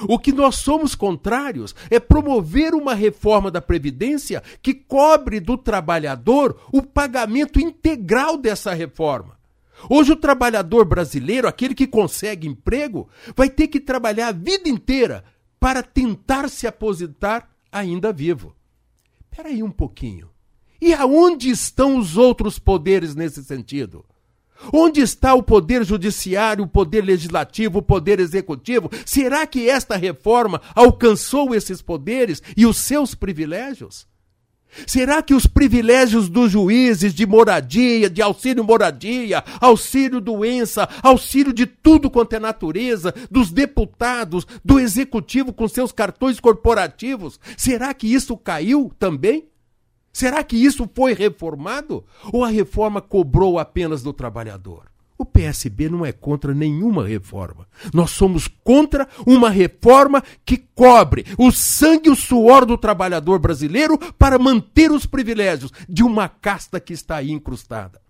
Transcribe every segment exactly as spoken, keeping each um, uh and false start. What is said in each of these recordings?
O que nós somos contrários é promover uma reforma da Previdência que cobre do trabalhador o pagamento integral dessa reforma. Hoje o trabalhador brasileiro, aquele que consegue emprego, vai ter que trabalhar a vida inteira para tentar se aposentar ainda vivo. Espera aí um pouquinho. E aonde estão os outros poderes nesse sentido? Onde está o poder judiciário, o poder legislativo, o poder executivo? Será que esta reforma alcançou esses poderes e os seus privilégios? Será que os privilégios dos juízes de moradia, de auxílio moradia, auxílio doença, auxílio de tudo quanto é natureza, dos deputados, do executivo com seus cartões corporativos, será que isso caiu também? Será que isso foi reformado? Ou a reforma cobrou apenas do trabalhador? O P S B não é contra nenhuma reforma. Nós somos contra uma reforma que cobre o sangue e o suor do trabalhador brasileiro para manter os privilégios de uma casta que está aí incrustada.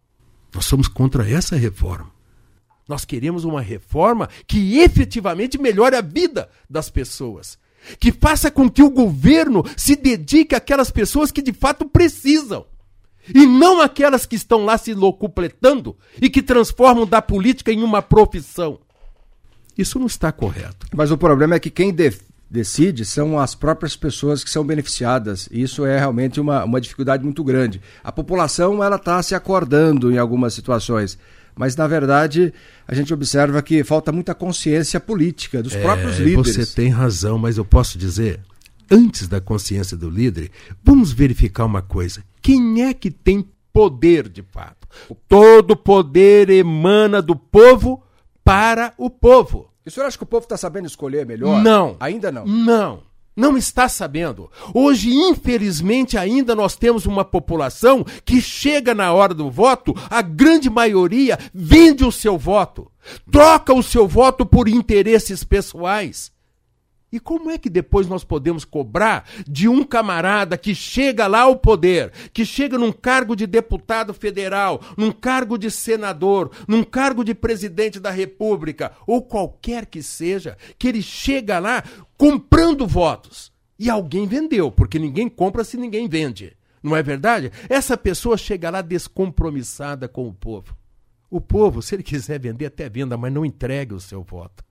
Nós somos contra essa reforma. Nós queremos uma reforma que efetivamente melhore a vida das pessoas. Que faça com que o governo se dedique àquelas pessoas que de fato precisam. E não aquelas que estão lá se locupletando e que transformam da política em uma profissão. Isso não está correto. Mas o problema é que quem de- decide são as próprias pessoas que são beneficiadas. E isso é realmente uma, uma dificuldade muito grande. A população ela está se acordando em algumas situações. Mas, na verdade, a gente observa que falta muita consciência política dos é, próprios líderes. Você tem razão, mas eu posso dizer, antes da consciência do líder, vamos verificar uma coisa. Quem é que tem poder de fato? Todo poder emana do povo para o povo. E o senhor acha que o povo está sabendo escolher melhor? Não. Ainda não? Não. Não está sabendo. Hoje, infelizmente, ainda nós temos uma população que chega na hora do voto, a grande maioria vende o seu voto, troca o seu voto por interesses pessoais. E como é que depois nós podemos cobrar de um camarada que chega lá ao poder, que chega num cargo de deputado federal, num cargo de senador, num cargo de presidente da República, ou qualquer que seja, que ele chega lá comprando votos. E alguém vendeu, porque ninguém compra se ninguém vende. Não é verdade? Essa pessoa chega lá descompromissada com o povo. O povo, se ele quiser vender, até venda, mas não entregue o seu voto.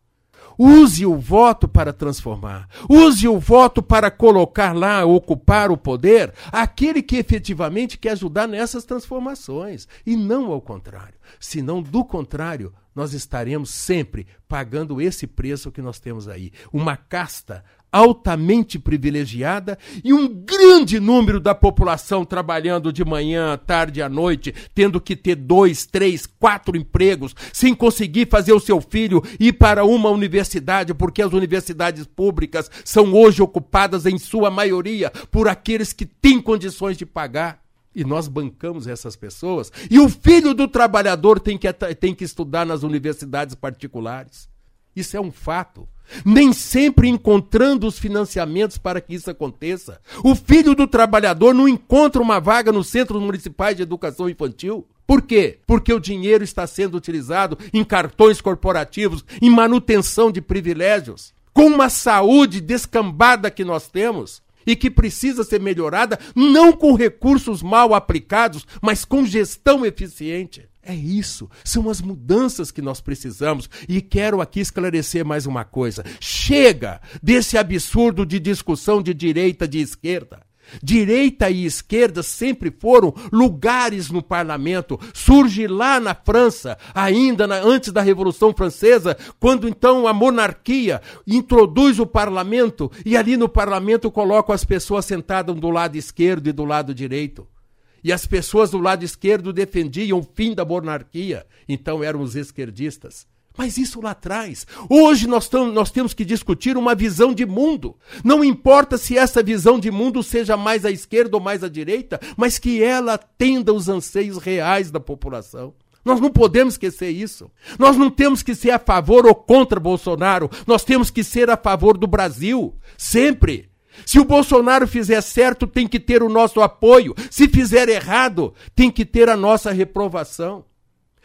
Use o voto para transformar. Use o voto para colocar lá, ocupar o poder, aquele que efetivamente quer ajudar nessas transformações. E não ao contrário. Senão, do contrário, nós estaremos sempre pagando esse preço que nós temos aí. Uma casta altamente privilegiada e um grande número da população trabalhando de manhã, tarde e à noite, tendo que ter dois, três, quatro empregos, sem conseguir fazer o seu filho ir para uma universidade, porque as universidades públicas são hoje ocupadas, em sua maioria, por aqueles que têm condições de pagar. E nós bancamos essas pessoas. E o filho do trabalhador tem que, tem que estudar nas universidades particulares. Isso é um fato. Nem sempre encontrando os financiamentos para que isso aconteça. O filho do trabalhador não encontra uma vaga nos centros municipais de educação infantil. Por quê? Porque o dinheiro está sendo utilizado em cartões corporativos, em manutenção de privilégios. Com uma saúde descambada que nós temos e que precisa ser melhorada, não com recursos mal aplicados, mas com gestão eficiente. É isso, são as mudanças que nós precisamos. E quero aqui esclarecer mais uma coisa. Chega desse absurdo de discussão de direita e de esquerda. Direita e esquerda sempre foram lugares no parlamento. Surge lá na França, ainda na, antes da Revolução Francesa, quando então a monarquia introduz o parlamento e ali no parlamento coloca as pessoas sentadas do lado esquerdo e do lado direito. E as pessoas do lado esquerdo defendiam o fim da monarquia, então eram os esquerdistas. Mas isso lá atrás. Hoje nós, tam, nós temos que discutir uma visão de mundo. Não importa se essa visão de mundo seja mais à esquerda ou mais à direita, mas que ela atenda os anseios reais da população. Nós não podemos esquecer isso. Nós não temos que ser a favor ou contra Bolsonaro. Nós temos que ser a favor do Brasil. Sempre. Se o Bolsonaro fizer certo, tem que ter o nosso apoio. Se fizer errado, tem que ter a nossa reprovação.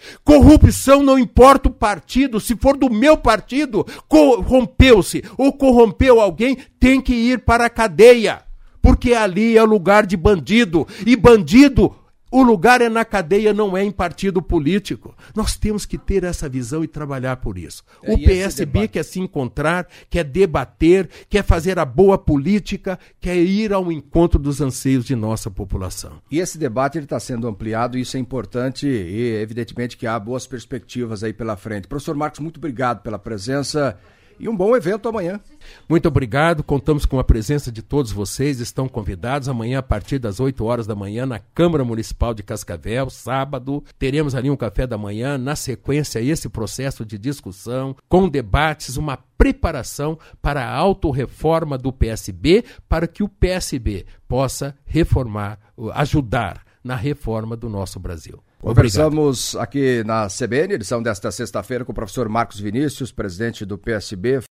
Corrupção não importa o partido, se for do meu partido, corrompeu-se ou corrompeu alguém, tem que ir para a cadeia, porque ali é o lugar de bandido, e bandido, o lugar é na cadeia, não é em partido político. Nós temos que ter essa visão e trabalhar por isso. É, o P S B quer se encontrar, quer debater, quer fazer a boa política, quer ir ao encontro dos anseios de nossa população. E esse debate está sendo ampliado, isso é importante e evidentemente que há boas perspectivas aí pela frente. Professor Marcos, muito obrigado pela presença. E um bom evento amanhã. Muito obrigado, contamos com a presença de todos vocês, estão convidados amanhã a partir das oito horas da manhã na Câmara Municipal de Cascavel, sábado, teremos ali um café da manhã, na sequência esse processo de discussão, com debates, uma preparação para a autorreforma do P S B, para que o P S B possa reformar, ajudar na reforma do nosso Brasil. Conversamos aqui na C B N, edição desta sexta-feira, com o professor Marcos Vinícius, presidente do P S B.